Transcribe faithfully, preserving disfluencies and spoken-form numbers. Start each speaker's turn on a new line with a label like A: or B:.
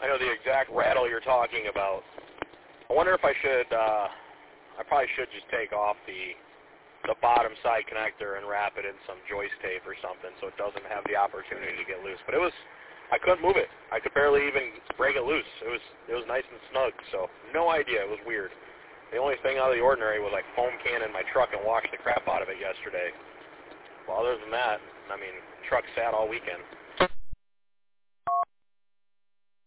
A: I know the exact rattle you're talking about. I wonder if I should, uh, I probably should just take off the the bottom side connector and wrap it in some joist tape or something so it doesn't have the opportunity to get loose. But it was, I couldn't move it. I could barely even break it loose. It was, it was nice and snug, so no idea. It was weird. The only thing out of the ordinary was like foam can in my truck and washed the crap out of it yesterday. Well, other than that, I mean, truck sat all weekend.